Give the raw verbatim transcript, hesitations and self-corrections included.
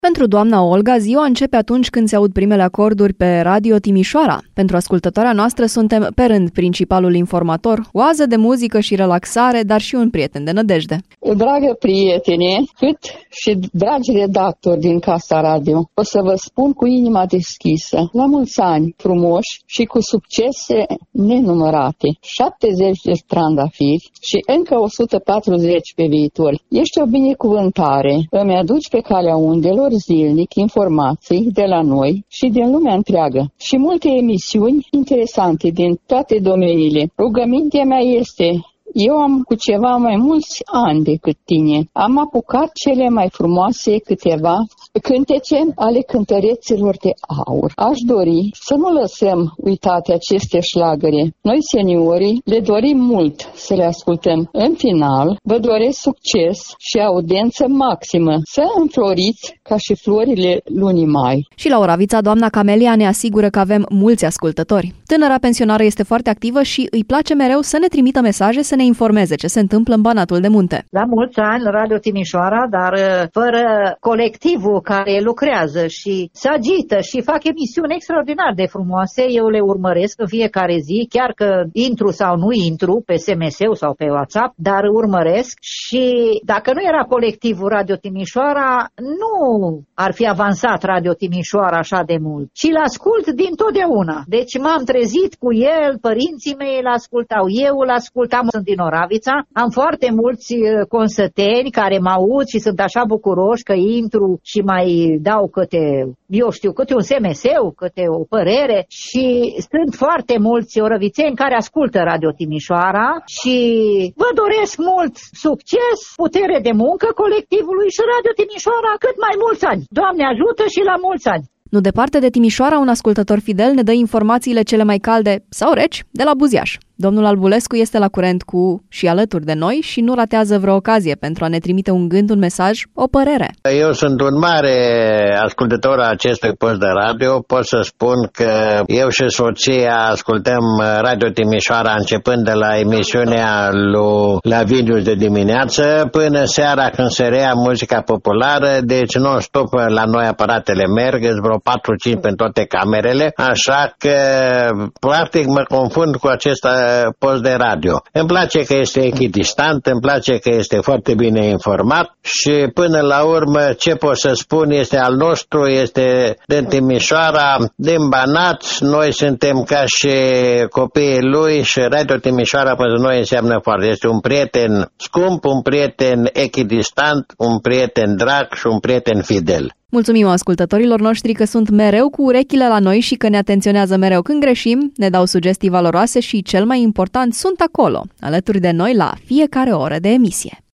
Pentru doamna Olga, ziua începe atunci când se aud primele acorduri pe Radio Timișoara. Pentru ascultătoarea noastră suntem pe rând principalul informator, oază de muzică și relaxare, dar și un prieten de nădejde. Dragă prietene, cât și dragi redactori din Casa Radio, o să vă spun cu inima deschisă, la mulți ani frumoși și cu succese nenumărate, șaptezeci de trandafiri și încă o sută patruzeci pe viitor. Ești o binecuvântare, îmi aduci pe calea undelor zilnic informații de la noi și din lumea întreagă și multe emisiuni interesante din toate domeniile. Rugămintea mea este: eu am cu ceva mai mulți ani decât tine. Am apucat cele mai frumoase câteva cântece ale cântăreților de aur. Aș dori să nu lăsăm uitate aceste șlagăre. Noi, seniorii, le dorim mult să le ascultăm. În final, vă doresc succes și audiență maximă. Să înfloriți ca și florile lunii mai. Și la Oravița, doamna Camelia ne asigură că avem mulți ascultători. Tânăra pensionară este foarte activă și îi place mereu să ne trimită mesaje să ne informeze ce se întâmplă în Banatul de Munte. La mulți ani, Radio Timișoara, dar fără colectivul care lucrează și se agită și fac emisiuni extraordinar de frumoase, eu le urmăresc în fiecare zi, chiar că intru sau nu intru pe S M S-ul sau pe WhatsApp, dar urmăresc și dacă nu era colectivul Radio Timișoara, nu ar fi avansat Radio Timișoara așa de mult. Și îl ascult din totdeauna. Deci m-am trezit cu el, părinții mei îl ascultau, eu îl ascultam, sunt din Oravița, am foarte mulți consăteni care mă aud și sunt așa bucuroși că intru și mai dau câte, eu știu, câte un S M S-ul, câte o părere și sunt foarte mulți orăvițeni care ascultă Radio Timișoara și vă doresc mult succes, putere de muncă colectivului și Radio Timișoara cât mai mulți ani. Doamne ajută și la mulți ani! Nu departe de Timișoara, un ascultător fidel ne dă informațiile cele mai calde sau reci de la Buziaș. Domnul Albulescu este la curent cu și alături de noi și nu ratează vreo ocazie pentru a ne trimite un gând, un mesaj, o părere. Eu sunt un mare ascultător a acestui post de radio. Pot să spun că eu și soția ascultăm Radio Timișoara începând de la emisiunea lui Lavinius de dimineață până seara când se rea muzica populară, deci non-stop la noi aparatele merg, vreo patru cinci în toate camerele, așa că practic mă confund cu acest post de radio. Îmi place că este echidistant, îmi place că este foarte bine informat și până la urmă ce pot să spun este al nostru, este din Timișoara, din Banat, noi suntem ca și copiii lui și Radio Timișoara pentru noi înseamnă foarte. Este un prieten scump, un prieten echidistant, un prieten drag și un prieten fidel. Mulțumim ascultătorilor noștri că sunt mereu cu urechile la noi și că ne atenționează mereu când greșim, ne dau sugestii valoroase și, cel mai important, sunt acolo, alături de noi la fiecare oră de emisie.